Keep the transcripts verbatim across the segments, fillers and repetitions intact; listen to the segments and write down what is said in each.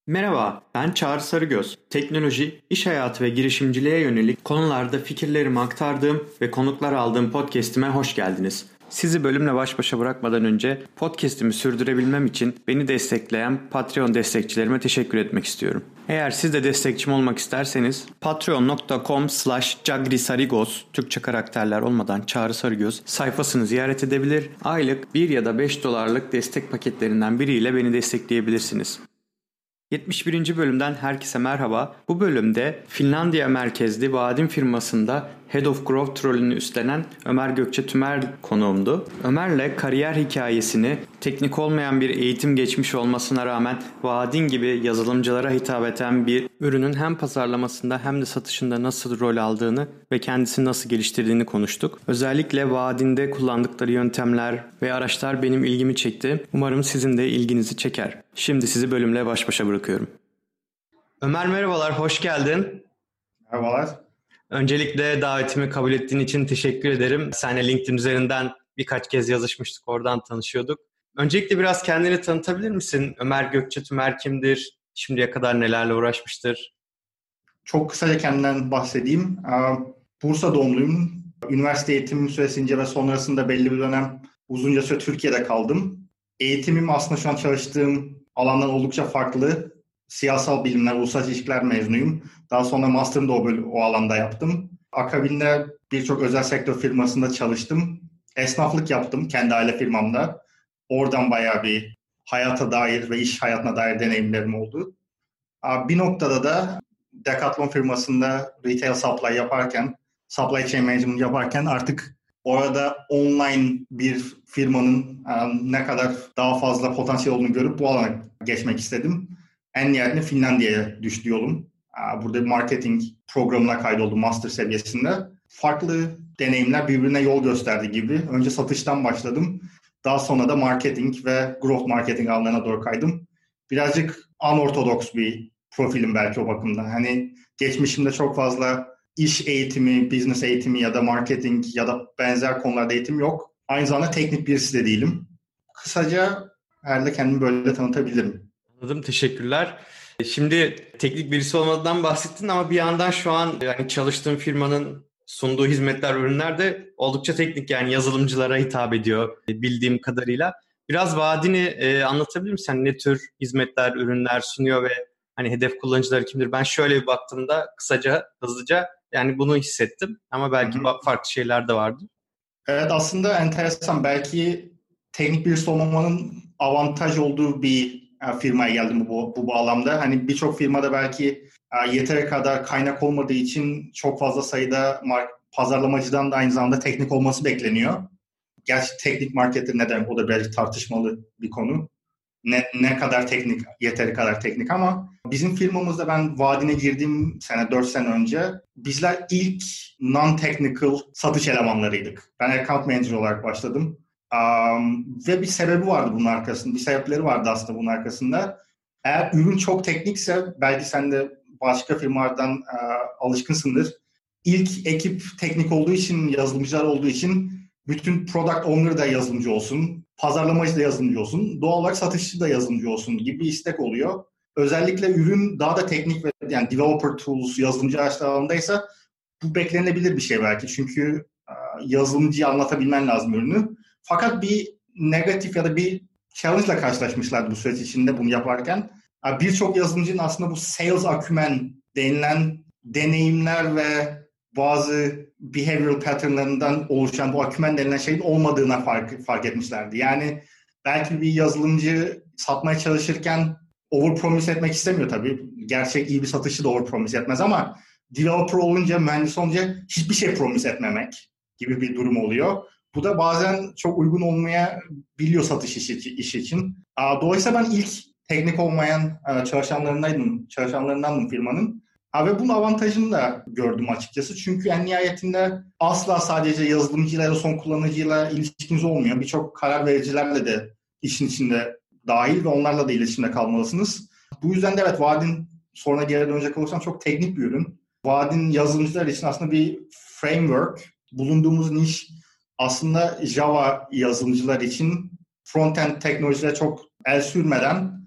Merhaba, ben Çağrı Sarıgöz. Teknoloji, iş hayatı ve girişimciliğe yönelik konularda fikirlerimi aktardığım ve konuklar aldığım podcast'ime hoş geldiniz. Sizi bölümle baş başa bırakmadan önce podcast'imi sürdürebilmem için beni destekleyen Patreon destekçilerime teşekkür etmek istiyorum. Eğer siz de destekçim olmak isterseniz patreon nokta com slash cagrisarigos Türkçe karakterler olmadan Çağrı Sarıgöz sayfasını ziyaret edebilir, aylık bir ya da beş dolarlık destek paketlerinden biriyle beni destekleyebilirsiniz. yetmiş birinci bölümden herkese merhaba. Bu bölümde Finlandiya merkezli Vaadin firmasında Head of Growth rolünü üstlenen Ömer Gökçe Tümer konuğumdu. Ömer'le kariyer hikayesini, teknik olmayan bir eğitim geçmiş olmasına rağmen Vaadin gibi yazılımcılara hitap eden bir ürünün hem pazarlamasında hem de satışında nasıl rol aldığını ve kendisini nasıl geliştirdiğini konuştuk. Özellikle Vaadin'de kullandıkları yöntemler ve araçlar benim ilgimi çekti. Umarım sizin de ilginizi çeker. Şimdi sizi bölümle baş başa bırakıyorum. Ömer merhabalar, hoş geldin. Merhabalar. Öncelikle davetimi kabul ettiğin için teşekkür ederim. Seninle LinkedIn üzerinden birkaç kez yazışmıştık, oradan tanışıyorduk. Öncelikle biraz kendini tanıtabilir misin? Ömer Gökçe Tümer kimdir? Şimdiye kadar nelerle uğraşmıştır? Çok kısaca kendimden bahsedeyim. Bursa doğumluyum. Üniversite eğitimim süresince ve sonrasında belli bir dönem uzunca süre Türkiye'de kaldım. Eğitimim aslında şu an çalıştığım alandan oldukça farklı. Siyasal bilimler, uluslararası ilişkiler mezunuyum. Daha sonra master'ımı da o, o alanda yaptım. Akabinde birçok özel sektör firmasında çalıştım. Esnaflık yaptım kendi aile firmamda. Oradan bayağı bir hayata dair ve iş hayatına dair deneyimlerim oldu. Bir noktada da Decathlon firmasında retail supply yaparken, supply chain management yaparken artık orada online bir firmanın ne kadar daha fazla potansiyel olduğunu görüp bu alana geçmek istedim. En nihayetinde Finlandiya'ya düştü yolum. Burada bir marketing programına kaydoldum master seviyesinde. Farklı deneyimler birbirine yol gösterdi gibi. Önce satıştan başladım. Daha sonra da marketing ve growth marketing alanlarına doğru kaydım. Birazcık unorthodox bir profilim belki o bakımdan. Hani geçmişimde çok fazla iş eğitimi, business eğitimi ya da marketing ya da benzer konularda eğitim yok. Aynı zamanda teknik birisi de değilim. Kısaca herhalde kendimi böyle tanıtabilirim. Anladım, teşekkürler. Şimdi teknik birisi olmadan bahsettin ama bir yandan şu an yani çalıştığım firmanın sunduğu hizmetler, ürünler de oldukça teknik, yani yazılımcılara hitap ediyor bildiğim kadarıyla. Biraz vaadini e, anlatabilir misin? Yani ne tür hizmetler, ürünler sunuyor ve hani hedef kullanıcıları kimdir? Ben şöyle bir baktığımda kısaca, hızlıca yani bunu hissettim ama belki hı hı. farklı şeyler de vardı. Evet, aslında enteresan. Belki teknik birisi olmamanın avantaj olduğu bir firmaya geldim bu, bu bağlamda. Hani birçok firmada belki yeteri kadar kaynak olmadığı için çok fazla sayıda pazarlamacıdan da aynı zamanda teknik olması bekleniyor. Gerçi teknik marketer ne demek? O da birazcık tartışmalı bir konu. Ne, ne kadar teknik, yeteri kadar teknik ama bizim firmamızda ben Vaadin'e girdiğim sene, dört sene önce bizler ilk non-technical satış elemanlarıydık. Ben account manager olarak başladım. Um, ve bir sebebi vardı bunun arkasında. Bir sebepleri vardı aslında bunun arkasında. Eğer ürün çok teknikse, belki sen de başka firmalardan uh, alışkınsındır. İlk ekip teknik olduğu için, yazılımcılar olduğu için bütün product owner da yazılımcı olsun, pazarlamacı da yazılımcı olsun, doğal olarak satışçı da yazılımcı olsun gibi bir istek oluyor. Özellikle ürün daha da teknik ve yani developer tools, yazılımcı araçlar alanındaysa bu beklenebilir bir şey belki. Çünkü yazılımcıya anlatabilmen lazım ürünü. Fakat bir negatif ya da bir challenge ile karşılaşmışlardı bu süreç içinde bunu yaparken. Birçok yazılımcının aslında bu sales acumen denilen deneyimler ve bazı behavioral patternlarından oluşan bu acumen denilen şeyin olmadığına fark, fark etmişlerdi. Yani belki bir yazılımcı satmaya çalışırken overpromise etmek istemiyor tabii. Gerçek iyi bir satışçı da overpromise etmez ama developer olunca, mühendis olunca hiçbir şey promise etmemek gibi bir durum oluyor. Bu da bazen çok uygun olmayabiliyor satış işi, işi için. Dolayısıyla ben ilk teknik olmayan çalışanlarındaydım, çalışanlarındandım firmanın. Ve bunun avantajını da gördüm açıkçası. Çünkü en nihayetinde asla sadece yazılımcıyla ya da son kullanıcıyla ilişkiniz olmuyor. Birçok karar vericilerle de işin içinde dahil ve onlarla da iletişimde kalmalısınız. Bu yüzden de evet, Vaadin, sonra geri dönecek olursam, çok teknik bir ürün. Vaadin yazılımcılar için aslında bir framework. Bulunduğumuz niş aslında Java yazılımcılar için front-end teknolojilere çok el sürmeden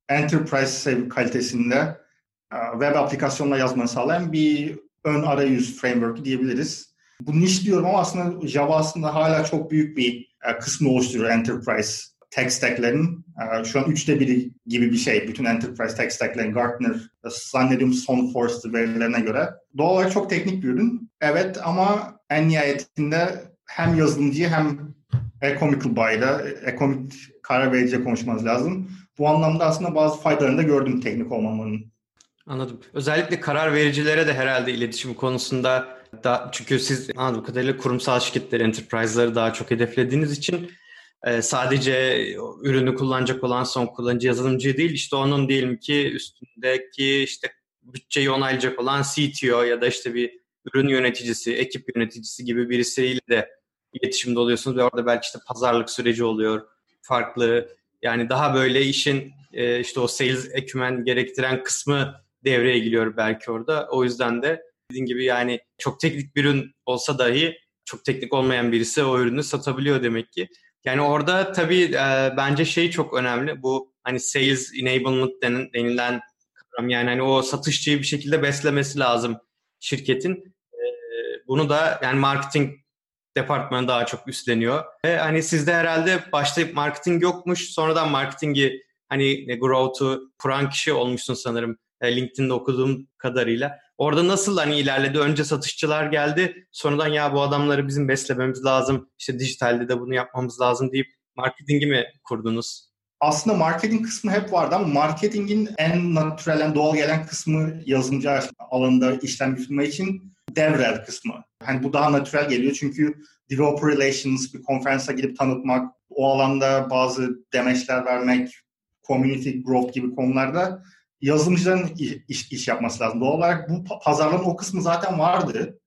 enterprise kalitesinde web aplikasyonla yazmanı sağlayan bir ön arayüz framework diyebiliriz. Bu niş diyorum ama aslında Java aslında hala çok büyük bir kısmı oluşturuyor enterprise tech stack'lerin. Şu an üçte biri gibi bir şey. Bütün enterprise tech stack'lerin Gartner, zannediyorum SunForce verilerine göre. Doğal olarak çok teknik bir ürün. Evet ama en nihayetinde hem yazılımcıyı hem economical buyer'a, ekonomik karar vericiye konuşmanız lazım. Bu anlamda aslında bazı faydalarını da gördüm teknik olmamanın. Anladım. Özellikle karar vericilere de herhalde iletişim konusunda da, çünkü siz anladığım kadarıyla kurumsal şirketleri, enterprise'ları daha çok hedeflediğiniz için e, sadece ürünü kullanacak olan son kullanıcı yazılımcı değil, işte onun diyelim ki üstündeki işte bütçeyi onaylayacak olan C T O ya da işte bir ürün yöneticisi, ekip yöneticisi gibi birisiyle de iletişimde oluyorsunuz ve orada belki işte pazarlık süreci oluyor, farklı, yani daha böyle işin e, işte o sales acumen gerektiren kısmı devreye giriyor belki orada. O yüzden de dediğim gibi yani çok teknik bir ürün olsa dahi çok teknik olmayan birisi o ürünü satabiliyor demek ki. Yani orada tabii e, bence şey çok önemli. Bu hani sales enablement denen, denilen kavram, yani hani o satışçıyı bir şekilde beslemesi lazım şirketin. E, bunu da yani marketing departmanı daha çok üstleniyor. Ve hani sizde herhalde başta marketing yokmuş, sonradan marketingi hani growth'u kuran kişi olmuşsun sanırım. LinkedIn'de okuduğum kadarıyla. Orada nasıl hani ilerledi? Önce satışçılar geldi. Sonradan ya bu adamları bizim beslememiz lazım, İşte dijitalde de bunu yapmamız lazım deyip marketingi mi kurdunuz? Aslında marketing kısmı hep vardı ama marketingin en natürel, en doğal gelen kısmı yazılımcı alanında işlem yürütme için DevRel kısmı. Hani bu daha natürel geliyor çünkü developer relations, bir konferansa gidip tanıtmak, o alanda bazı demeçler vermek, community growth gibi konularda yazılımcıların iş, iş yapması lazım. Doğal olarak bu pazarlama o kısmı zaten vardı.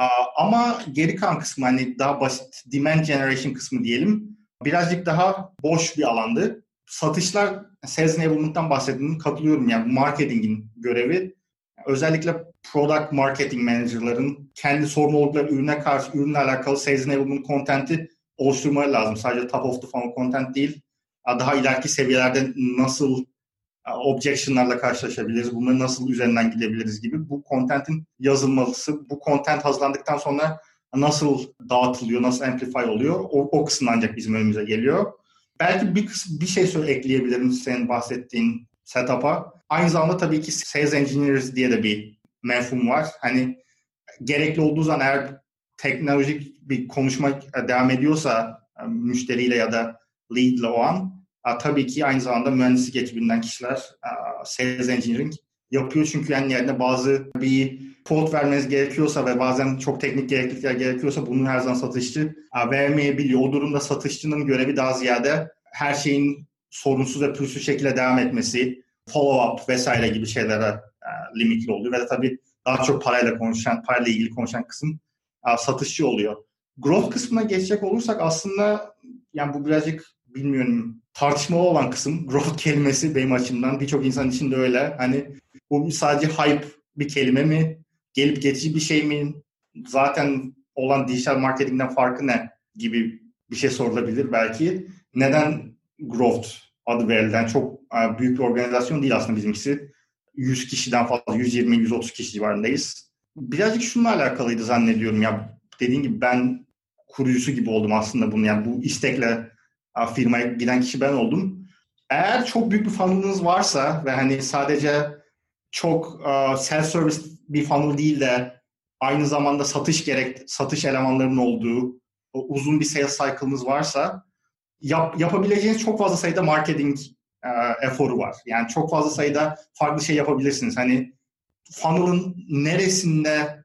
Ama geri kalan kısmı, hani daha basit demand generation kısmı diyelim, birazcık daha boş bir alandı. Satışlar, sales enablement'tan bahsettiğini katılıyorum. Yani marketingin görevi. Özellikle product marketing manager'ların kendi sorumlulukları ürüne karşı, ürünle alakalı sales enablement content'i oluşturmaları lazım. Sadece top of the funnel content değil. Daha ileriki seviyelerde nasıl objection'larla karşılaşabiliriz, bunları nasıl üzerinden gidebiliriz gibi bu content'in yazılması, bu content hazırlandıktan sonra nasıl dağıtılıyor, nasıl amplify oluyor, o, o kısım ancak bizim önümüze geliyor. Belki bir, bir şey söyle, ekleyebilirim senin bahsettiğin setup'a. Aynı zamanda tabii ki sales engineers diye de bir mefhum var. Hani gerekli olduğu zaman eğer teknolojik bir konuşma devam ediyorsa müşteriyle ya da lead'le o an, tabii ki aynı zamanda mühendislik ekibinden kişiler sales engineering yapıyor. Çünkü yani yerine bazı bir kod vermeniz gerekiyorsa ve bazen çok teknik gereklilikler gerekiyorsa bunu her zaman satışçı vermeyebiliyor. O durumda satışçının görevi daha ziyade her şeyin sorunsuz ve pürüzsüz şekilde devam etmesi, follow-up vesaire gibi şeylere limitli oluyor. Ve de tabii daha çok parayla konuşan, parayla ilgili konuşan kısım satışçı oluyor. Growth kısmına geçecek olursak aslında yani bu birazcık bilmiyorum tartışmalı olan kısım. Growth kelimesi benim açımdan birçok insan için de öyle. Hani bu sadece hype bir kelime mi? Gelip geçici bir şey mi? Zaten olan dijital marketingden farkı ne? Gibi bir şey sorulabilir belki. Neden growth adı verilen çok büyük bir organizasyon değil aslında bizimkisi. yüz kişiden fazla, yüz yirmi yüz otuz kişi civarındayız. Birazcık şununla alakalıydı zannediyorum ya. Dediğim gibi ben kurucusu gibi oldum aslında bunu. Yani bu istekle firmaya giden kişi ben oldum. Eğer çok büyük bir funnel'ınız varsa ve hani sadece çok uh, self-service bir funnel değil de aynı zamanda satış gerek, satış elemanlarının olduğu uzun bir sales cycle'ınız varsa yap, yapabileceğiniz çok fazla sayıda marketing uh, eforu var. Yani çok fazla sayıda farklı şey yapabilirsiniz. Hani funnel'ın neresinde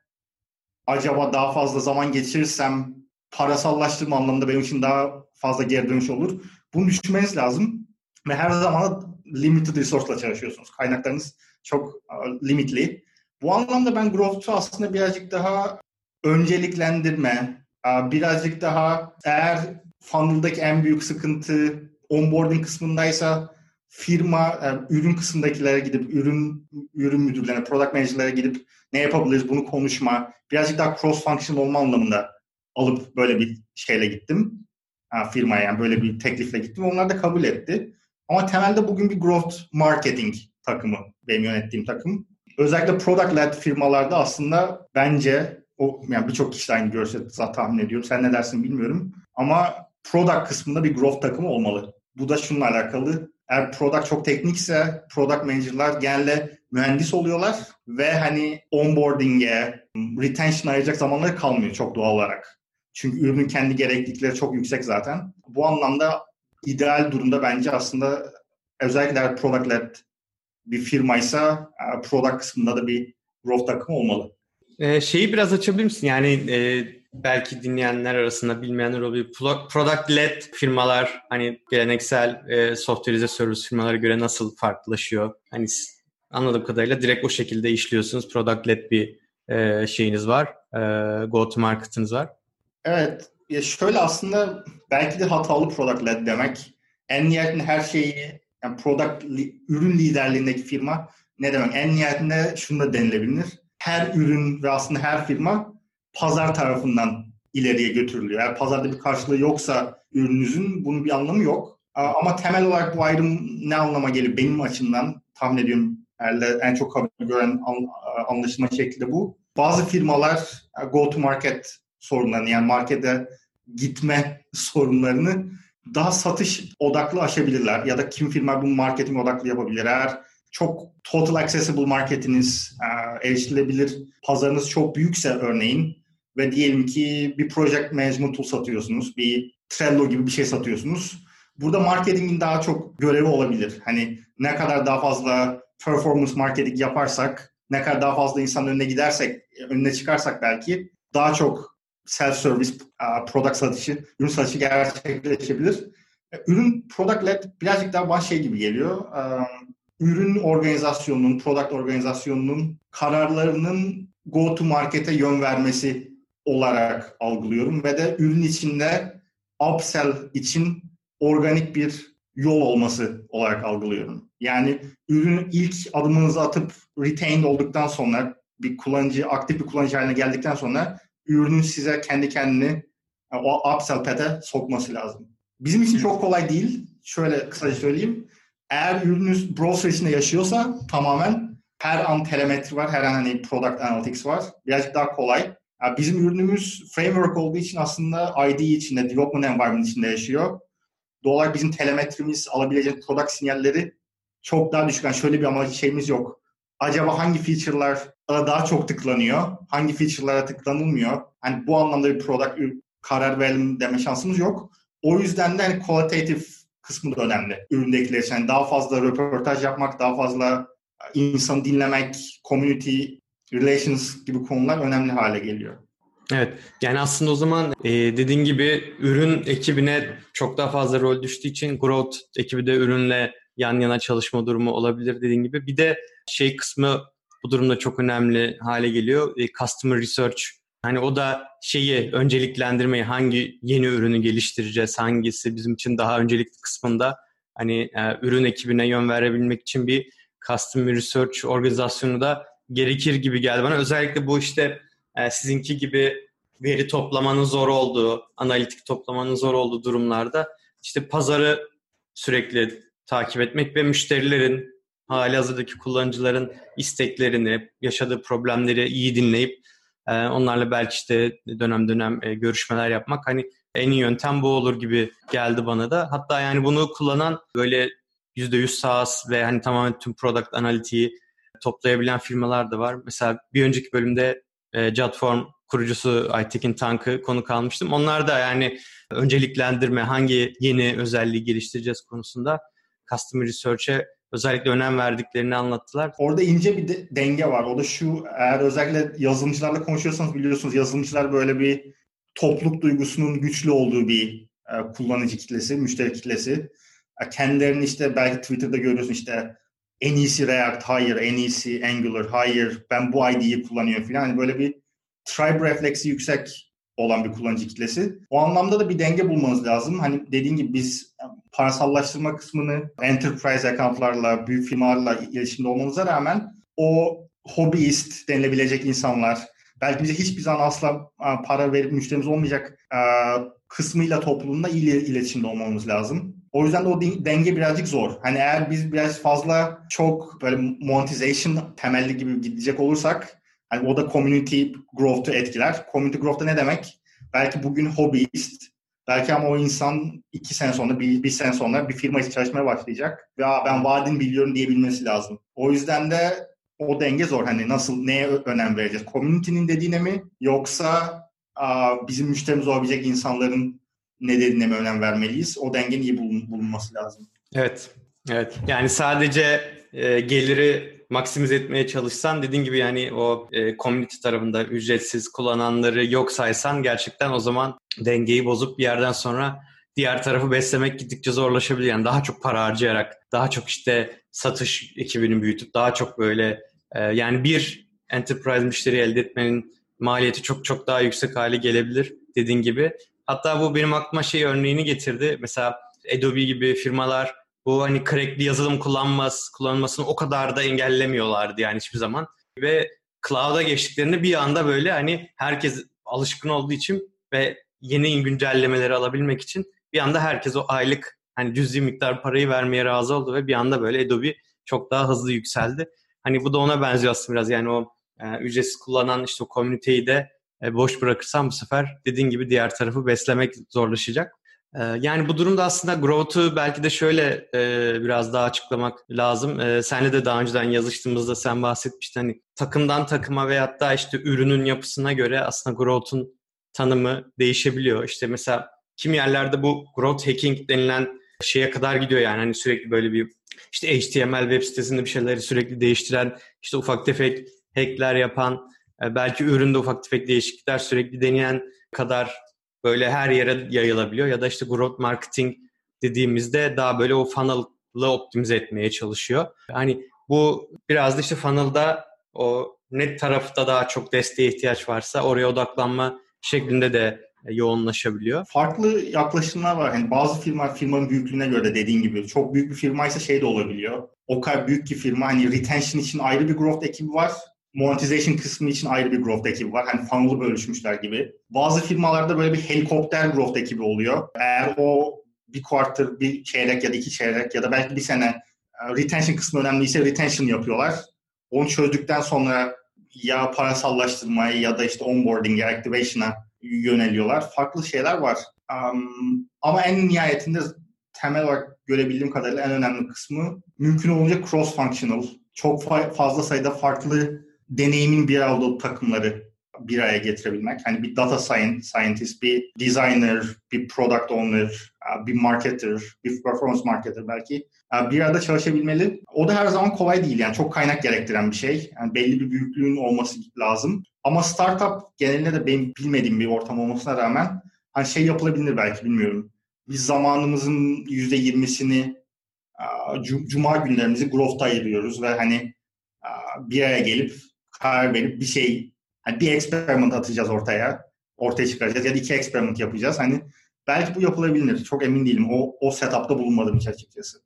acaba daha fazla zaman geçirirsem parasallaştırma anlamında benim için daha fazla geri dönüş olur. Bunu düşünmeniz lazım. Ve her zaman limited resource'la çalışıyorsunuz. Kaynaklarınız çok uh, limitli. Bu anlamda ben growth'u aslında birazcık daha önceliklendirme, uh, birazcık daha eğer funnel'daki en büyük sıkıntı onboarding kısmındaysa firma, uh, ürün kısmındakilere gidip, ürün ürün müdürlerine, product manager'lara gidip ne yapabiliriz bunu konuşma, birazcık daha cross function olma anlamında alıp böyle bir şeyle gittim. Uh, firmaya yani böyle bir teklifle gittim. Onlar da kabul etti. Ama temelde bugün bir growth marketing takımı benim yönettiğim takım. Özellikle product-led firmalarda aslında bence o yani birçok kişi aynı görüşte tahmin ediyorum. Sen ne dersin bilmiyorum. Ama product kısmında bir growth takımı olmalı. Bu da şununla alakalı. Eğer product çok teknikse product manager'lar genelde mühendis oluyorlar ve hani onboarding'e, retention'a ayıracak zamanları kalmıyor çok doğal olarak. Çünkü ürünün kendi gereklilikleri çok yüksek zaten. Bu anlamda ideal durumda bence aslında özellikle product-led bir firmaysa product kısmında da bir growth takımı olmalı. Ee, şeyi biraz açabilir misin? Yani e, belki dinleyenler arasında bilmeyenler olabilir. Product-led firmalar hani geleneksel e, software as a service firmalara göre nasıl farklılaşıyor? Hani anladığım kadarıyla direkt o şekilde işliyorsunuz. Product-led bir e, şeyiniz var. E, go-to market'ınız var. Evet. Ya şöyle aslında belki de hatalı product-led demek. En nihayetinde her şeyi yani product, ürün liderliğindeki firma ne demek? En nihayetinde şunu da denilebilir. Her ürün ve aslında her firma pazar tarafından ileriye götürülüyor. Eğer pazarda bir karşılığı yoksa ürününüzün bunun bir anlamı yok. Ama temel olarak bu ayrım ne anlama gelir? Benim açımdan tahmin ediyorum en çok kabul gören anlaşılma şekli de bu. Bazı firmalar go to market sorunlarını yani markete gitme sorunlarını daha satış odaklı aşabilirler. Ya da kim firma bunu marketing odaklı yapabilir. Eğer çok total accessible marketiniz, erişilebilir pazarınız çok büyükse örneğin ve diyelim ki bir project management tool satıyorsunuz, bir Trello gibi bir şey satıyorsunuz. Burada marketingin daha çok görevi olabilir. Hani ne kadar daha fazla performance marketing yaparsak, ne kadar daha fazla insanın önüne gidersek, önüne çıkarsak belki daha çok self-service product satışı, ürün satışı gerçekleşebilir. Ürün product-led birazcık daha baş şey gibi geliyor. Ürün organizasyonunun, product organizasyonunun kararlarının go-to market'e yön vermesi olarak algılıyorum ve de ürün içinde upsell için organik bir yol olması olarak algılıyorum. Yani ürün ilk adımınızı atıp retained olduktan sonra bir kullanıcı, aktif bir kullanıcı haline geldikten sonra ürünün size kendi kendini o upsell path'e sokması lazım. Bizim için çok kolay değil. Şöyle kısaca söyleyeyim. Eğer ürününüz browser içinde yaşıyorsa tamamen her an telemetri var, her an hani product analytics var. Birazcık daha kolay. Yani bizim ürünümüz framework olduğu için aslında I D E içinde, development environment içinde yaşıyor. Doğal olarak bizim telemetrimiz, alabileceğimiz product sinyalleri çok daha düşük. Yani şöyle bir ama şeyimiz yok. Acaba hangi feature'lar daha çok tıklanıyor, hangi feature'lara tıklanılmıyor? Hani bu anlamda bir product karar verelim deme şansımız yok. O yüzden de hani qualitative kısmı da önemli. Üründekiler için yani daha fazla röportaj yapmak, daha fazla insanı dinlemek, community relations gibi konular önemli hale geliyor. Evet. Yani aslında o zaman e, dediğin gibi ürün ekibine çok daha fazla rol düştüğü için growth ekibi de ürünle yan yana çalışma durumu olabilir dediğin gibi. Bir de şey kısmı bu durumda çok önemli hale geliyor. E, customer research. Hani o da şeyi önceliklendirmeyi, hangi yeni ürünü geliştireceğiz, hangisi bizim için daha öncelikli kısmında hani e, ürün ekibine yön verebilmek için bir customer research organizasyonu da gerekir gibi geldi bana. Özellikle bu işte e, sizinki gibi veri toplamanın zor olduğu, analitik toplamanın zor olduğu durumlarda işte pazarı sürekli takip etmek ve müşterilerin, halihazırdaki kullanıcıların isteklerini, yaşadığı problemleri iyi dinleyip e, onlarla belki işte dönem dönem e, görüşmeler yapmak hani en iyi yöntem bu olur gibi geldi bana da. Hatta yani bunu kullanan böyle yüzde yüz SaaS ve hani tamamen tüm product analitiği toplayabilen firmalar da var. Mesela bir önceki bölümde e, Jotform kurucusu Aytekin Tank'ı konuk almıştım. Onlar da yani önceliklendirme, hangi yeni özelliği geliştireceğiz konusunda Customer Research'e özellikle önem verdiklerini anlattılar. Orada ince bir de, denge var. O da şu, eğer özellikle yazılımcılarla konuşuyorsanız biliyorsunuz yazılımcılar böyle bir topluluk duygusunun güçlü olduğu bir e, kullanıcı kitlesi, müşteri kitlesi. E, kendilerini işte belki Twitter'da görüyorsun işte en iyisi React, hayır, en iyisi Angular, hayır, ben bu I D E'yi kullanıyorum falan. Yani böyle bir tribe refleksi yüksek olan bir kullanıcı kitlesi. O anlamda da bir denge bulmanız lazım. Hani dediğin gibi biz parasallaştırma kısmını enterprise accountlarla, büyük firmalarla iletişimde olmamıza rağmen o hobbyist denilebilecek insanlar, belki bize hiçbir zaman asla para verip müşterimiz olmayacak kısmıyla toplumda iyi iletişimde olmamız lazım. O yüzden de o denge birazcık zor. Hani eğer biz biraz fazla çok böyle monetization temelli gibi gidecek olursak hani o da community growth'u etkiler. Community growth'ta ne demek? Belki bugün hobbyist, belki ama o insan iki sene sonra, bir, bir sene sonra bir firma için çalışmaya başlayacak. Ve ben vaadini biliyorum diyebilmesi lazım. O yüzden de o denge zor. Hani nasıl, neye önem vereceğiz? Community'nin dediğine mi? Yoksa a, bizim müşterimiz olabilecek insanların ne dediğine mi önem vermeliyiz? O dengenin iyi bulun, bulunması lazım. Evet. Evet. Yani sadece e, geliri maksimize etmeye çalışsan, dediğin gibi yani o e, community tarafında ücretsiz kullananları yok saysan, gerçekten o zaman dengeyi bozup bir yerden sonra diğer tarafı beslemek gittikçe zorlaşabilir. Yani daha çok para harcayarak, daha çok işte satış ekibini büyütüp, daha çok böyle e, yani bir enterprise müşteri elde etmenin maliyeti çok çok daha yüksek hale gelebilir dediğin gibi. Hatta bu benim aklıma şey örneğini getirdi. Mesela Adobe gibi firmalar bu hani crackli yazılım kullanmaz, kullanılmasını o kadar da engellemiyorlardı yani hiçbir zaman. Ve cloud'a geçtiklerinde bir anda böyle hani herkes alışkın olduğu için ve yeni güncellemeleri alabilmek için bir anda herkes o aylık hani cüzi miktar parayı vermeye razı oldu ve bir anda böyle Adobe çok daha hızlı yükseldi. Hani bu da ona benziyor aslında biraz, yani o e, ücretsiz kullanan işte o komüniteyi de e, boş bırakırsan bu sefer dediğin gibi diğer tarafı beslemek zorlaşacak. Yani bu durumda aslında growth'u belki de şöyle e, biraz daha açıklamak lazım. E, senle de daha önceden yazıştığımızda sen bahsetmiştin. Hani takımdan takıma veyahut da işte ürünün yapısına göre aslında growth'un tanımı değişebiliyor. İşte mesela kimi yerlerde bu growth hacking denilen şeye kadar gidiyor, yani hani sürekli böyle bir işte H T M L web sitesinde bir şeyleri sürekli değiştiren, işte ufak tefek hackler yapan, e, belki üründe ufak tefek değişiklikler sürekli deneyen kadar böyle her yere yayılabiliyor. Ya da işte growth marketing dediğimizde daha böyle o funnel'ı optimize etmeye çalışıyor. Hani bu biraz da işte funnel'da o ne tarafta daha çok desteğe ihtiyaç varsa oraya odaklanma şeklinde de yoğunlaşabiliyor. Farklı yaklaşımlar var. Yani bazı firma firmanın büyüklüğüne göre dediğin gibi çok büyük bir firmaysa şey de olabiliyor. O kadar büyük ki firma, hani retention için ayrı bir growth ekibi var. Monetization kısmı için ayrı bir growth ekibi var. Hani funnel'ı bölüşmüşler gibi. Bazı firmalarda böyle bir helikopter growth ekibi oluyor. Eğer o bir quarter, bir çeyrek ya da iki çeyrek ya da belki bir sene retention kısmı önemliyse retention yapıyorlar. Onu çözdükten sonra ya parasallaştırmaya ya da işte onboarding'e, activation'a yöneliyorlar. Farklı şeyler var. Um, ama en nihayetinde temel olarak görebildiğim kadarıyla en önemli kısmı mümkün olunca cross-functional. Çok fa- fazla sayıda farklı deneyimin bir arada olduğu takımları bir araya getirebilmek. Hani bir data scientist, bir designer, bir product owner, bir marketer, bir performance marketer belki bir arada çalışabilmeli. O da her zaman kolay değil. Yani çok kaynak gerektiren bir şey. Yani belli bir büyüklüğün olması lazım. Ama startup genelinde de benim bilmediğim bir ortam olmasına rağmen hani şey yapılabilir belki, bilmiyorum. Biz zamanımızın yüzde yirmisini Cuma günlerimizi growth'a ayırıyoruz ve hani bir araya gelip karar verip bir şey, hani bir experiment atacağız ortaya, ortaya çıkaracağız ya da iki experiment yapacağız. Hani belki bu yapılabilir. Çok emin değilim. O, o setup'ta bulunmadım hiç açıkçası.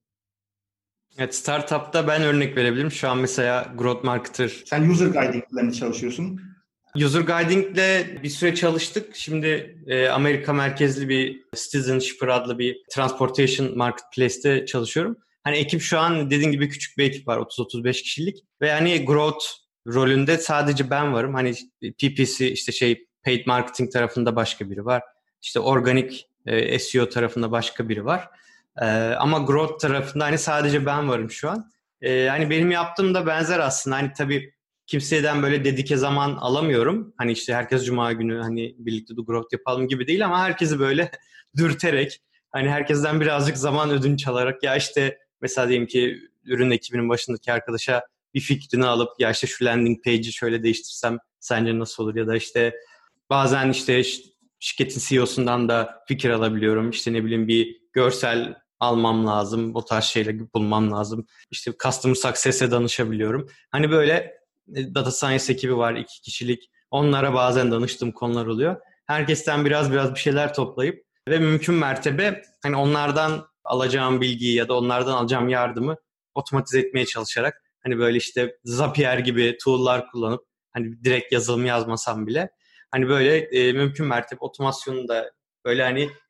Evet, startup'ta ben örnek verebilirim. Şu an mesela growth marketer. Sen user guiding'le mi çalışıyorsun? User Guiding'le bir süre çalıştık. Şimdi e, Amerika merkezli bir Citizen Shipper adlı bir transportation marketplace'te çalışıyorum. Hani ekip şu an dediğin gibi küçük bir ekip var, otuz otuz beş kişilik. Ve hani growth rolünde sadece ben varım. Hani P P C işte şey paid marketing tarafında başka biri var. İşte organik e, S E O tarafında başka biri var. E, ama growth tarafında hani sadece ben varım şu an. E, hani benim yaptığım da benzer aslında. Hani tabii kimseden böyle dedike zaman alamıyorum. Hani işte herkes cuma günü hani birlikte de growth yapalım gibi değil, ama herkesi böyle dürterek, hani herkesten birazcık zaman ödünç alarak, ya işte mesela diyelim ki ürün ekibinin başındaki arkadaşa bir fikrini alıp, ya işte şu landing page'i şöyle değiştirsem sence nasıl olur, ya da işte bazen işte şirketin C E O'sundan da fikir alabiliyorum. İşte ne bileyim bir görsel almam lazım, o tarz şeyleri bulmam lazım. İşte Customer Success'e danışabiliyorum. Hani böyle Data Science ekibi var, iki kişilik. Onlara bazen danıştığım konular oluyor. Herkesten biraz biraz bir şeyler toplayıp ve mümkün mertebe hani onlardan alacağım bilgiyi ya da onlardan alacağım yardımı otomatize etmeye çalışarak, hani böyle işte Zapier gibi tool'lar kullanıp, hani direkt yazılım yazmasam bile hani böyle e, mümkün mertebe otomasyonu da böyle hani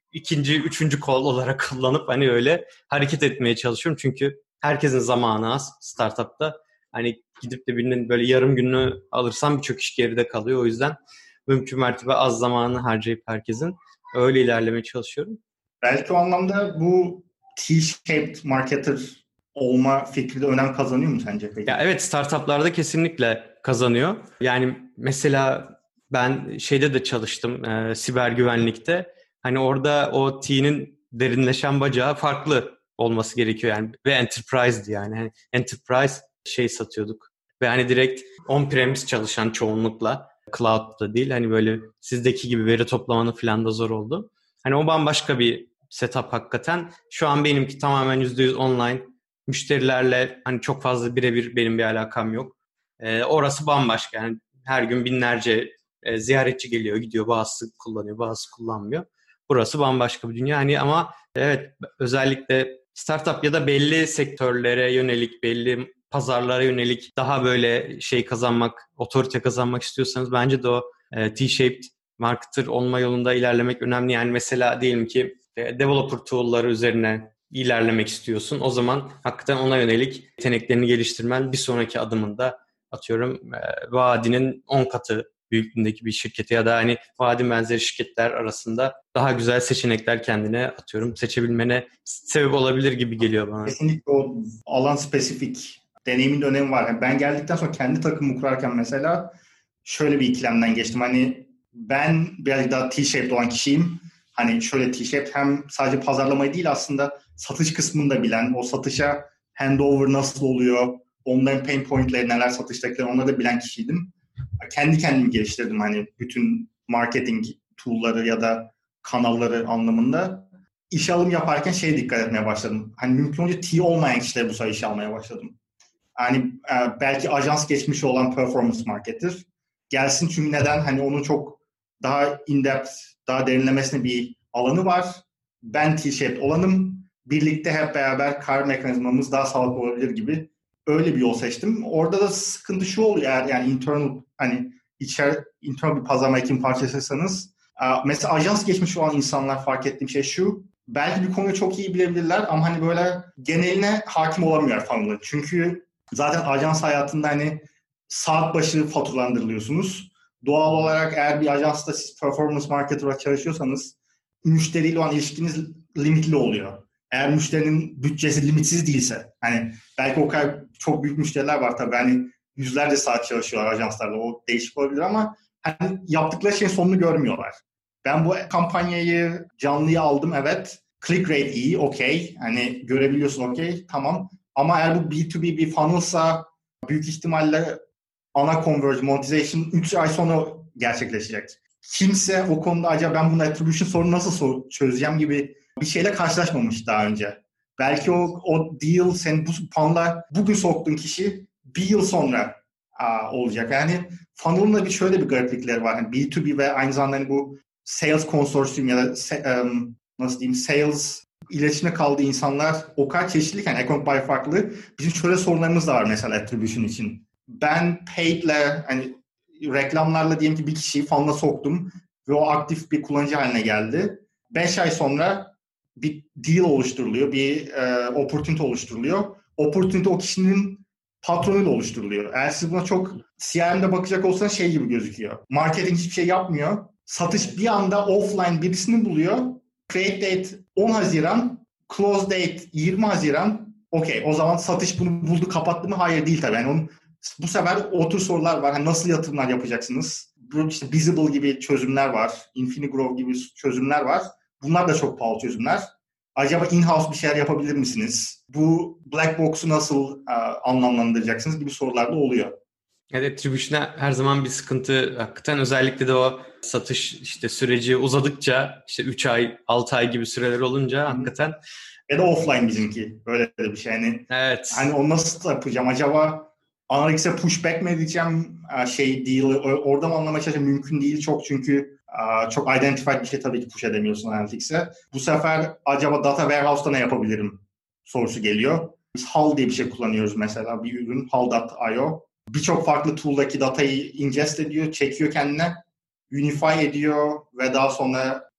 ikinci, üçüncü kol olarak kullanıp hani öyle hareket etmeye çalışıyorum. Çünkü herkesin zamanı az startupta. Hani gidip de birinin böyle yarım gününü alırsam birçok iş geride kalıyor. O yüzden mümkün mertebe az zamanı harcayıp herkesin öyle ilerlemeye çalışıyorum. Belki o anlamda bu T-shaped marketer olma fikri de önem kazanıyor mu sence peki? Ya evet, startuplarda kesinlikle kazanıyor. Yani mesela ben şeyde de çalıştım, e, siber güvenlikte. Hani orada o T'nin derinleşen bacağı farklı olması gerekiyor yani, ve enterprise'di yani. Hani enterprise şey satıyorduk ve hani direkt on-premise çalışan çoğunlukla, cloud'da değil, hani böyle sizdeki gibi veri toplamanın falan da zor oldu. Hani o bambaşka bir setup hakikaten. Şu an benimki tamamen yüzde yüz online. Müşterilerle hani çok fazla birebir benim bir alakam yok. Ee, orası bambaşka. Yani her gün binlerce e, ziyaretçi geliyor, gidiyor. Bazısı kullanıyor, bazısı kullanmıyor. Burası bambaşka bir dünya. Hani ama evet, özellikle startup ya da belli sektörlere yönelik, belli pazarlara yönelik daha böyle şey kazanmak, otorite kazanmak istiyorsanız bence de o e, T-shaped marketer olma yolunda ilerlemek önemli. Yani mesela diyelim ki e, developer tool'ları üzerine ilerlemek istiyorsun. O zaman hakikaten ona yönelik yeteneklerini geliştirmen bir sonraki adımında, atıyorum e, Vadi'nin on katı büyüklüğündeki bir şirkete ya da hani Vadi benzeri şirketler arasında daha güzel seçenekler kendine, atıyorum, seçebilmene sebep olabilir gibi geliyor bana. Kesinlikle o alan spesifik deneyimin de önemi var. Yani ben geldikten sonra kendi takımı kurarken mesela şöyle bir ikilemden geçtim. Hani ben biraz daha T-shaped olan kişiyim. Hani şöyle T-shaped hem sadece pazarlamayı değil, aslında satış kısmını da bilen, o satışa handover nasıl oluyor, onların pain pointleri neler, satıştakiler, onları da bilen kişiydim. Kendi kendimi geliştirdim hani bütün marketing tool'ları ya da kanalları anlamında. İş alım yaparken şeye dikkat etmeye başladım. Hani mümkün olunca T olmayan kişilere bu sefer işe almaya başladım. Hani e, belki ajans geçmişi olan performance marketer gelsin, çünkü neden? Hani onun çok daha in-depth, daha derinlemesine bir alanı var. Ben T-shaped olanım. Birlikte hep beraber kar mekanizmamız daha sağlıklı olabilir gibi öyle bir yol seçtim. Orada da sıkıntı şu oluyor, eğer yani internal, hani içer internal bir pazarlama ekibi parçasıysanız, mesela ajans geçmişi olan insanlar, fark ettiğim şey şu: belki bir konuyu çok iyi bilebilirler ama hani böyle geneline hakim olamıyor funnel'ın. Çünkü zaten ajans hayatında hani saat başı faturalandırılıyorsunuz. Doğal olarak eğer bir ajansta siz performance marketer olarak çalışıyorsanız müşteriyle olan ilişkiniz limitli oluyor. Eğer müşterinin bütçesi limitsiz değilse, hani belki o kadar çok büyük müşteriler var tabii, hani yüzlerce saat çalışıyorlar ajanslarla, o değişik olabilir ama hani yaptıkları şeyin sonunu görmüyorlar. Ben bu kampanyayı canlıya aldım, evet. Click rate iyi, okey. Hani görebiliyorsun, okey, tamam. Ama eğer bu B iki B bir funnelsa büyük ihtimalle ana conversion, monetization üç ay sonra gerçekleşecek. Kimse o konuda acaba ben bunu attribution sorunu nasıl çözeceğim gibi bir şeyle karşılaşmamış daha önce. Belki o, o deal, sen bu funnel'a bugün soktuğun kişi bir yıl sonra aa, olacak. Yani funnel'ın da bir şöyle bir gariplikleri var. Yani B iki B ve aynı zamanda hani bu sales konsorsiyum ya da um, nasıl diyeyim, sales iletişime kaldığı insanlar o kadar çeşitli, yani ekonomik bayağı farklı. Bizim şöyle sorunlarımız da var mesela attribution için. Ben paid'le, hani reklamlarla diyelim ki bir kişiyi funnel'a soktum ve o aktif bir kullanıcı haline geldi. beş ay sonra bir deal oluşturuluyor, bir e, opportunity oluşturuluyor. Opportunity o kişinin patronuyla oluşturuluyor. Eğer siz buna çok C R M'de bakacak olsanız şey gibi gözüküyor. Marketing hiçbir şey yapmıyor. Satış bir anda offline birisini buluyor. Create date on Haziran, close date yirmi Haziran. Okey, o zaman satış bunu buldu, kapattı mı? Hayır, değil tabii. Yani onun, bu sefer o tür sorular var. Hani nasıl yatırımlar yapacaksınız? İşte Visible gibi çözümler var. Infinigrow gibi çözümler var. Bunlar da çok pahalı çözümler. Acaba in-house bir şeyler yapabilir misiniz? Bu black box'u nasıl uh, anlamlandıracaksınız gibi sorular da oluyor. Evet, attribution'a her zaman bir sıkıntı hakikaten, özellikle de o satış işte süreci uzadıkça, işte üç ay altı ay gibi süreler olunca Hı-hı. hakikaten. Ya da offline bizimki böyle de bir şey. Yani, evet. Hani onu nasıl yapacağım? Acaba Analytics'e pushback mi edeceğim? Şey deal'ı orada mı anlamaya çalışacağım? Mümkün değil çok, çünkü çok identified bir şey tabii ki push edemiyorsun Analytics'e. Bu sefer acaba data warehouse'da ne yapabilirim sorusu geliyor. Biz Hull diye bir şey kullanıyoruz mesela, bir ürün hull nokta io. Birçok farklı tool'daki datayı ingest ediyor, çekiyor kendine, unify ediyor ve daha sonra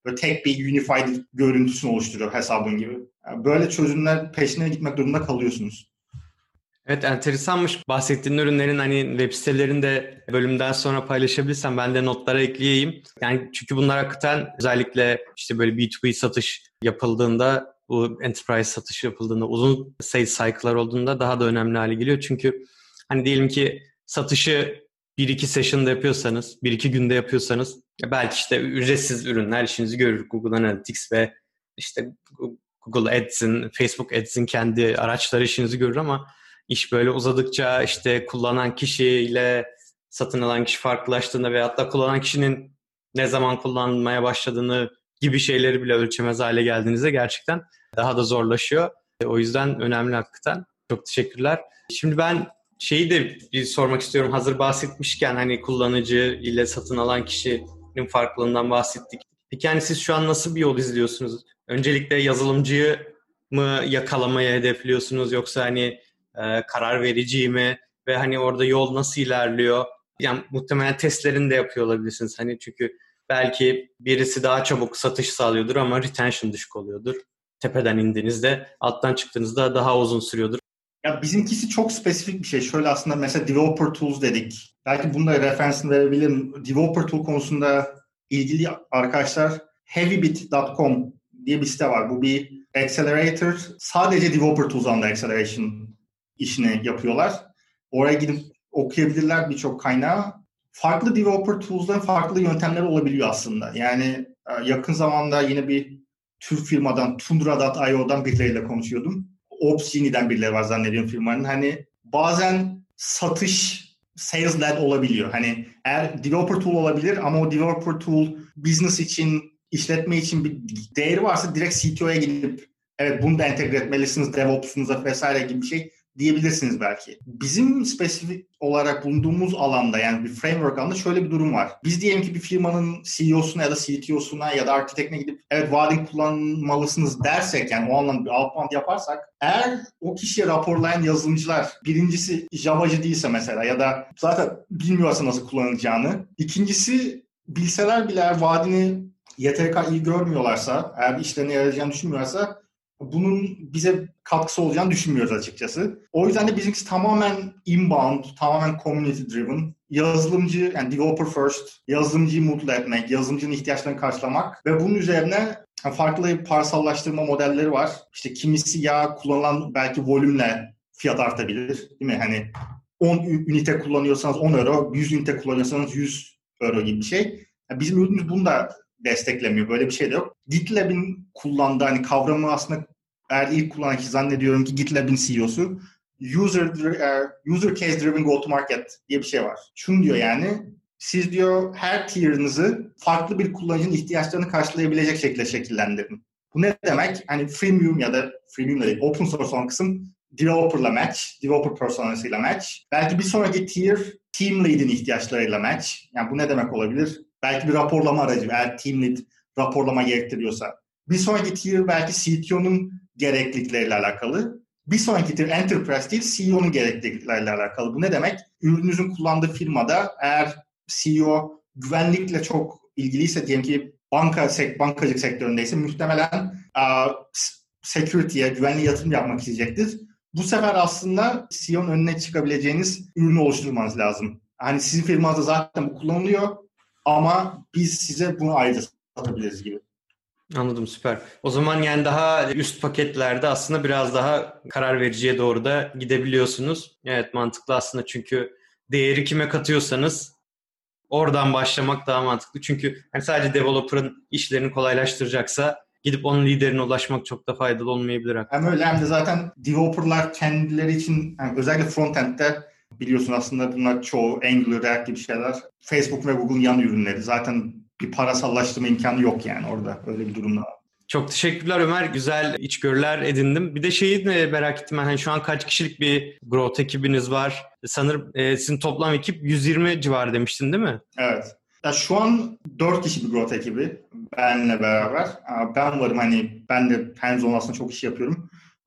böyle tek bir unified görüntüsünü oluşturuyor hesabın gibi. Yani böyle çözümler peşine gitmek durumunda kalıyorsunuz. Evet, enteresanmış. Bahsettiğin ürünlerin hani web sitelerinde bölümden sonra paylaşabilirsem ben de notlara ekleyeyim. Yani çünkü bunlar hakikaten özellikle işte böyle B iki B satış yapıldığında, bu enterprise satış yapıldığında, uzun sales cycle'lar olduğunda daha da önemli hale geliyor. Çünkü hani diyelim ki satışı bir iki session'da yapıyorsanız, bir iki günde yapıyorsanız belki işte ücretsiz ürünler işinizi görür. Google Analytics ve işte Google Ads'in, Facebook Ads'in kendi araçları işinizi görür ama İş böyle uzadıkça işte kullanan kişiyle satın alan kişi farklılaştığında ve hatta kullanan kişinin ne zaman kullanmaya başladığını gibi şeyleri bile ölçemez hale geldiğinizde gerçekten daha da zorlaşıyor. O yüzden önemli hakikaten. Çok teşekkürler. Şimdi ben şeyi de bir sormak istiyorum. Hazır bahsetmişken hani kullanıcı ile satın alan kişinin farklılığından bahsettik. Peki yani siz şu an nasıl bir yol izliyorsunuz? Öncelikle yazılımcıyı mı yakalamayı hedefliyorsunuz yoksa hani e, karar vericiyi mi ve hani orada yol nasıl ilerliyor? Yani muhtemelen testlerini de yapıyor olabilirsiniz. Hani çünkü belki birisi daha çabuk satış sağlıyordur ama retention düşük oluyordur. Tepeden indiğinizde, alttan çıktığınızda daha uzun sürüyordur. Ya bizimkisi çok spesifik bir şey. Şöyle aslında mesela developer tools dedik. Belki bunda referansını verebilirim. Developer tool konusunda ilgili arkadaşlar heavybit nokta com diye bir site var. Bu bir accelerator. Sadece developer tools anda acceleration işini yapıyorlar. Oraya gidip okuyabilirler birçok kaynağı. Farklı developer tools'ların farklı yöntemleri olabiliyor aslında. Yani yakın zamanda yine bir Türk firmadan Tundra nokta io'dan birileriyle konuşuyordum. Opsgeni'den birileri var zannediyorum firmanın. Hani bazen satış sales led olabiliyor. Hani eğer developer tool olabilir ama o developer tool business için, işletme için bir değeri varsa direkt C T O'ya gidip evet bunu da entegre etmelisiniz DevOps'unuza vesaire gibi bir şey diyebilirsiniz belki. Bizim spesifik olarak bulunduğumuz alanda yani bir framework alanda şöyle bir durum var. Biz diyelim ki bir firmanın C E O'suna ya da C T O'suna ya da arkitekne gidip evet Vaadin kullanmalısınız dersek yani o anlamda bir outbound yaparsak eğer o kişiye raporlayan yazılımcılar birincisi Java'cı değilse mesela ya da zaten bilmiyorsa nasıl kullanılacağını, ikincisi bilseler bile eğer Vaadin'i yeteri iyi görmüyorlarsa, eğer işlerine yarayacağını düşünmüyorlarsa bunun bize katkısı olacağını düşünmüyoruz açıkçası. O yüzden de bizimkisi tamamen inbound, tamamen community driven. Yazılımcı, yani developer first, yazılımcıyı mutlu etmek, yazılımcının ihtiyaçlarını karşılamak ve bunun üzerine farklı parsallaştırma modelleri var. İşte kimisi ya kullanılan belki volümle fiyat artabilir, değil mi? Hani on ünite kullanıyorsanız on euro, yüz ünite kullanıyorsanız yüz euro gibi bir şey. Yani bizim ürünümüz bunu da desteklemiyor. Böyle bir şey de yok. GitLab'in kullandığı hani kavramı aslında eğer ilk kullanan kişi zannediyorum ki GitLab'in C E O'su user, user case driven go to market diye bir şey var. Şunu diyor yani siz diyor her tier'ınızı farklı bir kullanıcının ihtiyaçlarını karşılayabilecek şekilde şekillendirin. Bu ne demek? Hani freemium ya da freemium değil, open source olan kısım developer'la match, developer personasıyla match. Belki bir sonraki tier team lead'in ihtiyaçlarıyla match. Yani bu ne demek olabilir? Belki bir raporlama aracı eğer team lead raporlama gerektiriyorsa. Bir sonraki tier belki C T O'nun gereklilikleriyle alakalı. Bir sonraki tier enterprise değil C E O'nun gereklilikleriyle alakalı. Bu ne demek? Ürününüzün kullandığı firmada eğer C E O güvenlikle çok ilgiliyse diyelim ki banka bankacılık sektöründeyse muhtemelen uh, security'ye, güvenliğe yatırım yapmak isteyecektir. Bu sefer aslında C E O'nun önüne çıkabileceğiniz ürünü oluşturmanız lazım. Hani sizin firmanızda zaten bu kullanılıyor ama biz size bunu ayrıca satabiliriz gibi. Anladım, süper. O zaman yani daha üst paketlerde aslında biraz daha karar vericiye doğru da gidebiliyorsunuz. Evet, mantıklı aslında çünkü değeri kime katıyorsanız oradan başlamak daha mantıklı. Çünkü yani sadece developer'ın işlerini kolaylaştıracaksa gidip onun liderine ulaşmak çok da faydalı olmayabilir. Hem öyle hem de zaten developer'lar kendileri için yani özellikle frontend'de biliyorsun aslında bunlar çoğu Angular, React gibi şeyler. Facebook ve Google'un yan ürünleri. Zaten bir parasallaştırma imkanı yok yani orada. Öyle bir durumda. Çok teşekkürler Ömer. Güzel içgörüler edindim. Bir de şeyi de merak ettim. Yani şu an kaç kişilik bir growth ekibiniz var? Sanırım e, sizin toplam ekip yüz yirmi civarı demiştin değil mi? Evet. Ya şu an dört kişi bir growth ekibi benle beraber. Ben varım hani ben de hands-on aslında çok iş yapıyorum.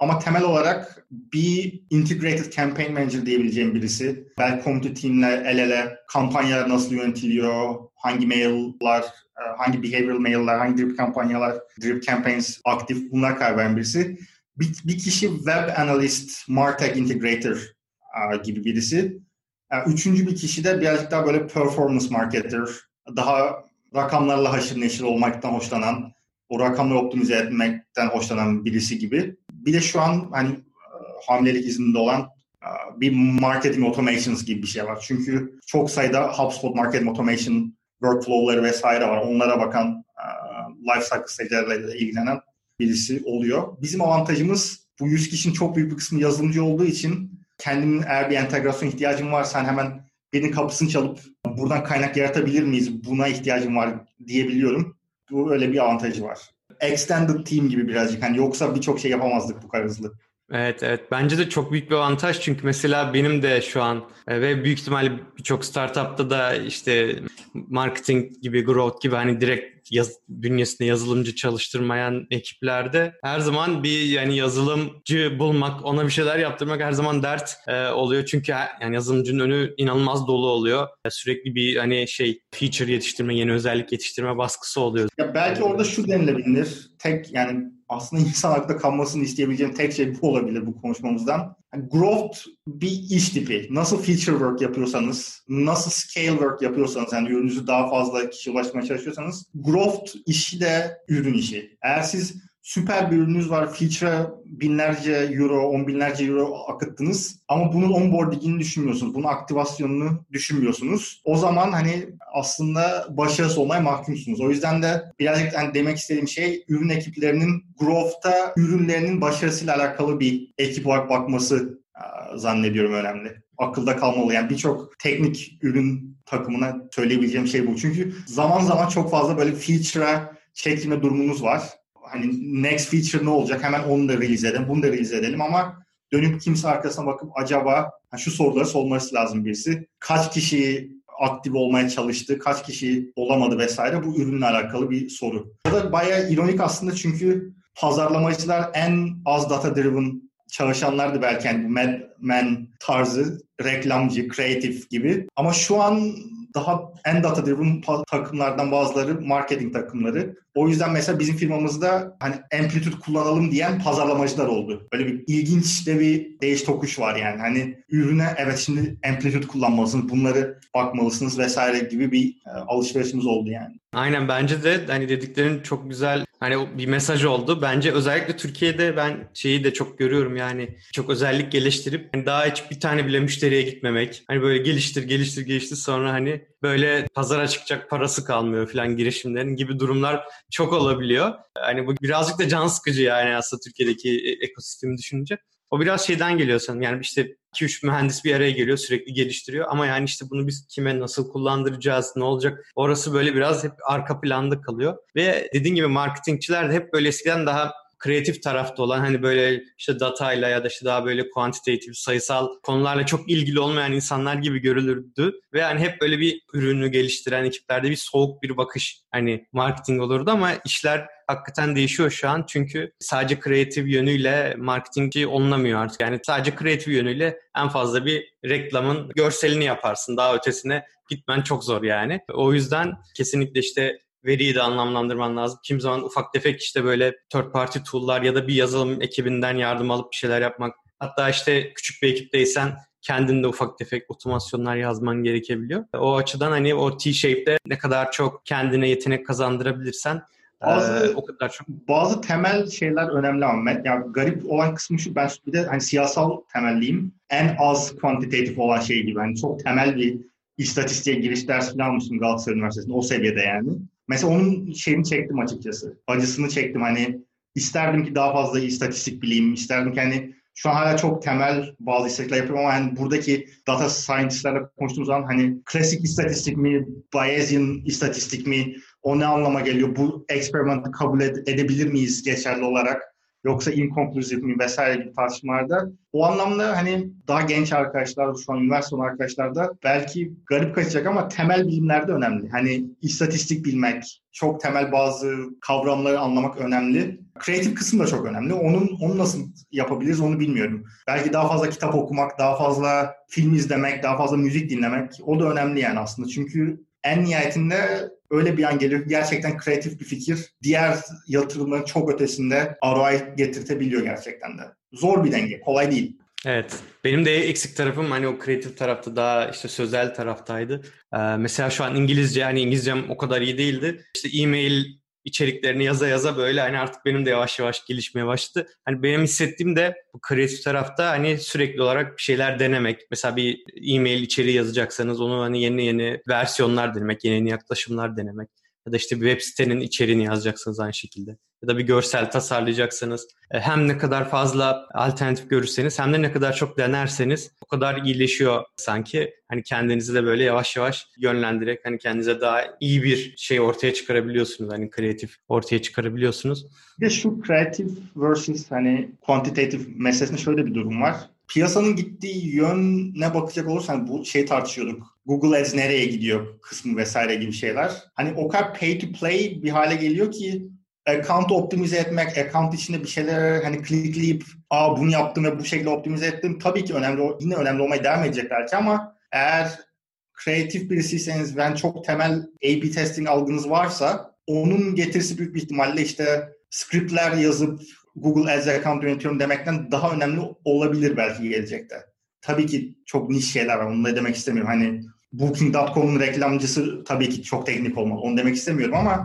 Ama temel olarak bir integrated campaign manager diyebileceğim birisi. Belki community team'le el ele kampanyalar nasıl yönetiliyor, hangi mail'lar, hangi behavioral mail'lar, hangi drip kampanyalar, drip campaigns aktif, bunlar karar veren birisi. Bir, bir kişi web analyst, martech integrator gibi birisi. Üçüncü bir kişi de birazcık daha böyle performance marketer, daha rakamlarla haşır neşir olmaktan hoşlanan, o rakamları optimize etmekten hoşlanan birisi gibi. Bir de şu an hani hamilelik izninde olan bir marketing automations gibi bir şey var. Çünkü çok sayıda HubSpot marketing automation workflow'ları vesaire var. Onlara bakan, life cycle stage'lerle ilgilenen birisi oluyor. Bizim avantajımız bu yüz kişinin çok büyük bir kısmı yazılımcı olduğu için kendimin eğer bir entegrasyon ihtiyacım varsa hemen birinin kapısını çalıp buradan kaynak yaratabilir miyiz? Buna ihtiyacım var diyebiliyorum. Bu öyle bir avantajı var. Extended team gibi birazcık. Hani yoksa birçok şey yapamazdık bu kadar hızlı. Evet evet bence de çok büyük bir avantaj çünkü mesela benim de şu an ve büyük ihtimalle birçok startupta da işte marketing gibi, growth gibi hani direkt yaz, bünyesinde yazılımcı çalıştırmayan ekiplerde her zaman bir yani yazılımcı bulmak, ona bir şeyler yaptırmak her zaman dert e, oluyor. Çünkü yani yazılımcının önü inanılmaz dolu oluyor. Sürekli bir hani şey feature yetiştirme, yeni özellik yetiştirme baskısı oluyor. Ya belki orada şu denilebilir. Tek yani aslında insan akla kalmasını isteyebileceğim tek şey bu olabilir bu konuşmamızdan. Yani growth bir iş tipi. Nasıl feature work yapıyorsanız, nasıl scale work yapıyorsanız, yani ürününüzü daha fazla kişiye ulaşmaya çalışıyorsanız, growth işi de ürün işi. Eğer siz süper bir ürününüz var, feature'a binlerce euro, on binlerce euro akıttınız ama bunun onboarding'ini düşünmüyorsunuz, bunun aktivasyonunu düşünmüyorsunuz. O zaman hani aslında başarısız olmaya mahkumsunuz. O yüzden de birazcık hani demek istediğim şey, ürün ekiplerinin growth'ta ürünlerinin başarısıyla alakalı bir ekip olarak bakması zannediyorum önemli. Akılda kalmalı. Yani birçok teknik ürün takımına söyleyebileceğim şey bu. Çünkü zaman zaman çok fazla böyle feature'a çekilme durumunuz var. Hani next feature ne olacak? Hemen onu da release edelim, bunu da release edelim ama dönüp kimse arkasına bakıp acaba şu soruları sorması lazım birisi. Kaç kişi aktif olmaya çalıştı, kaç kişi olamadı vesaire, bu ürünle alakalı bir soru. Bu da bayağı ironik aslında çünkü pazarlamacılar en az data driven çalışanlardı belki, yani Mad Men tarzı, reklamcı, kreatif gibi. Ama şu an daha en data driven takımlardan bazıları marketing takımları. O yüzden mesela bizim firmamızda hani Amplitude kullanalım diyen pazarlamacılar oldu. Böyle bir ilginç de bir değiş tokuş var yani. Hani ürüne evet şimdi Amplitude kullanmalısınız, bunları bakmalısınız vesaire gibi bir e, alışverişimiz oldu yani. Aynen, bence de hani dediklerin çok güzel, hani bir mesaj oldu. Bence özellikle Türkiye'de ben şeyi de çok görüyorum, yani çok özellik geliştirip hani daha hiç bir tane bile müşteriye gitmemek. Hani böyle geliştir geliştir geliştir sonra hani böyle pazara çıkacak parası kalmıyor falan girişimlerin gibi durumlar çok olabiliyor. Hani bu birazcık da can sıkıcı yani aslında Türkiye'deki ekosistemi düşününce. O biraz şeyden geliyor sanırım. Yani işte iki üç mühendis bir araya geliyor, sürekli geliştiriyor. Ama yani işte bunu biz kime nasıl kullandıracağız, ne olacak? Orası böyle biraz hep arka planda kalıyor. Ve dediğin gibi marketingçiler de hep böyle eskiden daha kreatif tarafta olan, hani böyle işte datayla ya da işte daha böyle kuantitatif, sayısal konularla çok ilgili olmayan insanlar gibi görülürdü. Ve yani hep böyle bir ürünü geliştiren ekiplerde bir soğuk bir bakış hani marketing olurdu ama işler hakikaten değişiyor şu an. Çünkü sadece kreatif yönüyle marketingci olunamıyor artık. Yani sadece kreatif yönüyle en fazla bir reklamın görselini yaparsın. Daha ötesine gitmen çok zor yani. O yüzden kesinlikle işte veriyi de anlamlandırman lazım. Kim zaman ufak tefek işte böyle third party tool'lar ya da bir yazılım ekibinden yardım alıp bir şeyler yapmak. Hatta işte küçük bir ekipteysen kendin de ufak tefek otomasyonlar yazman gerekebiliyor. O açıdan hani o T-shape'de ne kadar çok kendine yetenek kazandırabilirsen Bazı, ee, o kadar çok. Bazı temel şeyler önemli ama ya garip olan kısmı şu, ben bir de hani siyasal temelliyim. En az kuantitatif olan şey gibi. Hani çok temel bir istatistiğe giriş dersi falan almıştım Galatasaray Üniversitesi'nde, o seviyede yani. Mesela onun şeyini çektim açıkçası. Acısını çektim. Hani isterdim ki daha fazla istatistik bileyim. İsterdim ki hani şu an hala çok temel bazı istatistikler yapıyorum ama hani buradaki data scientistlerle konuştuğumuz zaman hani klasik istatistik mi, Bayesian istatistik mi, o ne anlama geliyor? Bu eksperimenti kabul ed- edebilir miyiz geçerli olarak? yoksa inconclusive mi vesaire gibi tartışmalarda. O anlamda hani daha genç arkadaşlar, şu an üniversite olan arkadaşlar da belki garip kaçacak ama temel bilimler de önemli. Hani istatistik bilmek, çok temel bazı kavramları anlamak önemli. Kreatif kısım da çok önemli. Onun onu nasıl yapabiliriz onu bilmiyorum. Belki daha fazla kitap okumak, daha fazla film izlemek, daha fazla müzik dinlemek o da önemli yani aslında. Çünkü en nihayetinde öyle bir an geliyor ki gerçekten kreatif bir fikir diğer yatırımların çok ötesinde R O I getirtebiliyor gerçekten de. Zor bir denge, kolay değil. Evet. Benim de eksik tarafım hani o kreatif tarafta daha işte sözel taraftaydı. Ee, mesela şu an İngilizce hani İngilizcem o kadar iyi değildi. İşte e-mail içeriklerini yaza yaza böyle hani artık benim de yavaş yavaş gelişmeye başladı. Hani benim hissettiğim de bu kreatif tarafta hani sürekli olarak bir şeyler denemek. Mesela bir e-mail içeriği yazacaksanız onu hani yeni yeni versiyonlar denemek, yeni yeni yaklaşımlar denemek. Ya da işte bir web sitenin içeriğini yazacaksınız aynı şekilde. Ya da bir görsel tasarlayacaksanız hem ne kadar fazla alternatif görürseniz hem de ne kadar çok denerseniz o kadar iyileşiyor sanki. Hani kendinizi de böyle yavaş yavaş yönlendirerek hani kendinize daha iyi bir şey ortaya çıkarabiliyorsunuz. Hani kreatif ortaya çıkarabiliyorsunuz. Bir de şu kreatif versus hani quantitative meselesinde şöyle bir durum var. Piyasanın gittiği yöne bakacak olursan bu şey tartışıyorduk. Google Ads nereye gidiyor kısmı vesaire gibi şeyler. Hani o kadar pay to play bir hale geliyor ki account'u optimize etmek, account içinde bir şeyler hani klikleyip aa bunu yaptım ve bu şekilde optimize ettim. Tabii ki önemli, yine önemli olmaya devam edecek belki ama eğer kreatif birisiyseniz ve çok temel A B testing algınız varsa onun getirisi büyük bir ihtimalle işte scriptler yazıp Google Ads account yönetiyorum demekten daha önemli olabilir belki gelecekte. Tabii ki çok niş şeyler var. Onu da demek istemiyorum. Hani booking nokta com'un reklamcısı tabii ki çok teknik olmalı. Onu demek istemiyorum ama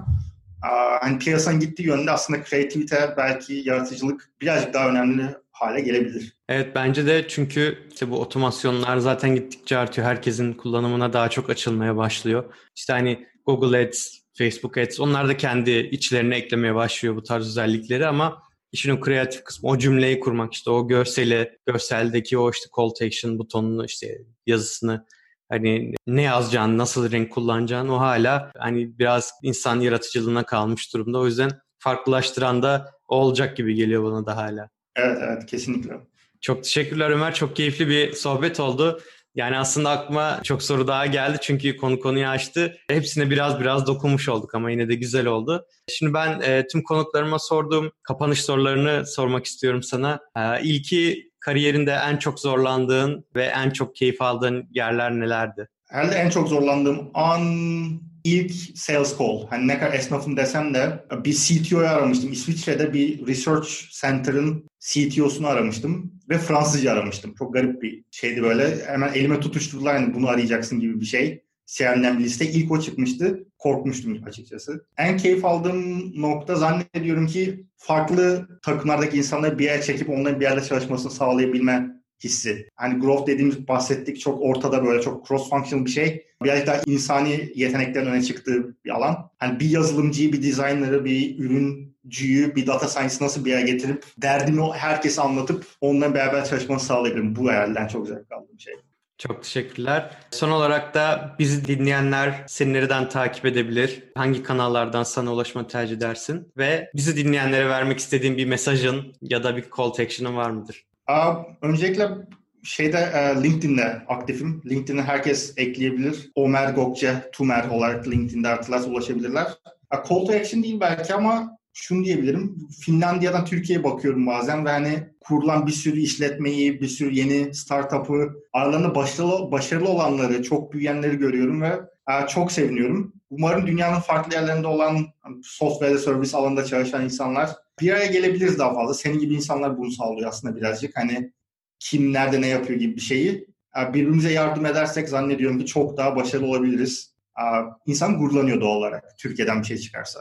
hani piyasanın gittiği yönde aslında kreativite belki yaratıcılık birazcık daha önemli hale gelebilir. Evet bence de çünkü işte bu otomasyonlar zaten gittikçe artıyor. Herkesin kullanımına daha çok açılmaya başlıyor. İşte hani Google Ads, Facebook Ads onlar da kendi içlerine eklemeye başlıyor bu tarz özellikleri ama işin o kreatif kısmı, o cümleyi kurmak işte o görseli, görseldeki o işte call to action butonunu işte yazısını hani ne yazacağını, nasıl renk kullanacağını o hala hani biraz insan yaratıcılığına kalmış durumda. O yüzden farklılaştıran da o olacak gibi geliyor bana da hala. Evet evet kesinlikle. Çok teşekkürler Ömer. Çok keyifli bir sohbet oldu. Yani aslında aklıma çok soru daha geldi çünkü konu konuyu açtı. Hepsine biraz biraz dokunmuş olduk ama yine de güzel oldu. Şimdi ben e, tüm konuklarıma sorduğum kapanış sorularını sormak istiyorum sana. E, ilki kariyerinde en çok zorlandığın ve en çok keyif aldığın yerler nelerdi? Herhalde en çok zorlandığım an ilk sales call. Hani ne kadar esnafım desem de bir C T O'yu aramıştım. İsviçre'de bir research center'ın C T O'sunu aramıştım ve Fransızca aramıştım. Çok garip bir şeydi böyle. Hemen elime tutuşturdular hani bunu arayacaksın gibi bir şey. C R M'den bir liste. İlk o çıkmıştı. Korkmuştum açıkçası. En keyif aldığım nokta zannediyorum ki farklı takımlardaki insanları bir yere çekip onların bir yerde çalışmasını sağlayabilme hissi. Hani growth dediğimiz bahsettik çok ortada böyle çok cross functional bir şey. Birazcık daha insani yeteneklerin öne çıktığı bir alan. Hani bir yazılımcıyı, bir designer'ı, bir ürüncüyü, bir data science nasıl bir yere getirip derdimi herkese anlatıp onunla beraber çalışmasını sağlayabilirim. Bu herhalde en çok zevk aldığım şey. Çok teşekkürler. Son olarak da bizi dinleyenler seni nereden takip edebilir? Hangi kanallardan sana ulaşmayı tercih edersin? Ve bizi dinleyenlere vermek istediğin bir mesajın ya da bir call to action'ın var mıdır? Aa, öncelikle şeyde e, LinkedIn'de aktifim. LinkedIn'e herkes ekleyebilir. Ömer Gökçe Tumer olarak LinkedIn'de artılarsa ulaşabilirler. A, call to action değil belki ama şunu diyebilirim. Finlandiya'dan Türkiye'ye bakıyorum bazen ve hani kurulan bir sürü işletmeyi, bir sürü yeni startup'ı, aralarında başarılı, başarılı olanları, çok büyüyenleri görüyorum ve e, çok seviniyorum. Umarım dünyanın farklı yerlerinde olan software service alanında çalışan insanlar bir araya gelebiliriz daha fazla. Senin gibi insanlar bunu sağlıyor aslında birazcık. Hani kim nerede ne yapıyor gibi bir şeyi. Birbirimize yardım edersek zannediyorum ki çok daha başarılı olabiliriz. İnsan gururlanıyor doğal olarak Türkiye'den bir şey çıkarsa.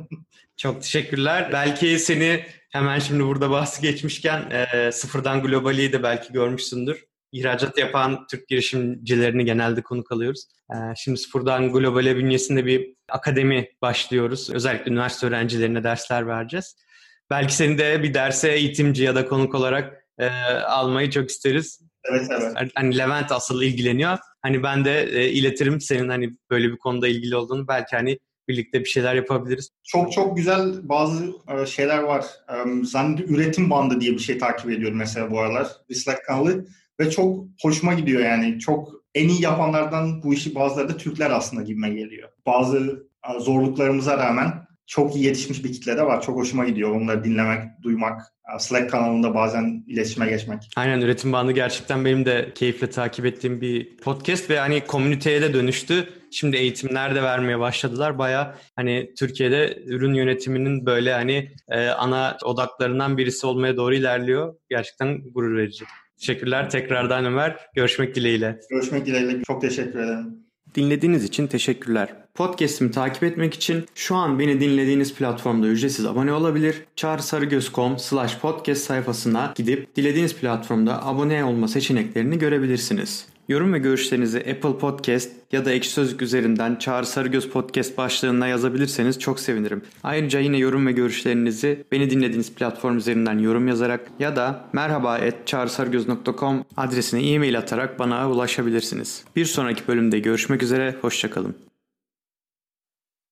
Çok teşekkürler. Belki seni hemen şimdi burada bahsi geçmişken e, Sıfırdan Globali'yi de belki görmüşsündür. İhracat yapan Türk girişimcilerini genelde konuk alıyoruz. E, şimdi Sıfırdan Globali bünyesinde bir akademi başlıyoruz. Özellikle üniversite öğrencilerine dersler vereceğiz. Belki seni de bir derse eğitimci ya da konuk olarak e, almayı çok isteriz. Evet evet. Hani Levent asıl ilgileniyor. Hani ben de e, iletirim senin hani böyle bir konuda ilgili olduğunu. Belki hani birlikte bir şeyler yapabiliriz. Çok çok güzel bazı şeyler var. Zannediyorum üretim bandı diye bir şey takip ediyorum mesela bu aralar. Slack kanalı ve çok hoşuma gidiyor yani. Çok en iyi yapanlardan bu işi bazıları da Türkler aslında gibime geliyor. Bazı zorluklarımıza rağmen çok iyi yetişmiş bir kitle de var. Çok hoşuma gidiyor onları dinlemek, duymak. Slack kanalında bazen iletişime geçmek. Aynen, üretim bandı gerçekten benim de keyifle takip ettiğim bir podcast ve hani komüniteye de dönüştü. Şimdi eğitimler de vermeye başladılar. Baya hani Türkiye'de ürün yönetiminin böyle hani e, ana odaklarından birisi olmaya doğru ilerliyor. Gerçekten gurur verici. Teşekkürler tekrardan Ömer. Görüşmek dileğiyle. Görüşmek dileğiyle. Çok teşekkür ederim. Dinlediğiniz için teşekkürler. Podcast'imi takip etmek için şu an beni dinlediğiniz platformda ücretsiz abone olabilir. çağrısarıgöz nokta com slash podcast sayfasına gidip dilediğiniz platformda abone olma seçeneklerini görebilirsiniz. Yorum ve görüşlerinizi Apple Podcast ya da Ekşi Sözlük üzerinden Çağrı Sarıgöz Podcast başlığına yazabilirseniz çok sevinirim. Ayrıca yine yorum ve görüşlerinizi beni dinlediğiniz platform üzerinden yorum yazarak ya da merhaba at çağrısarıgöz nokta com adresine e-mail atarak bana ulaşabilirsiniz. Bir sonraki bölümde görüşmek üzere, hoşça kalın.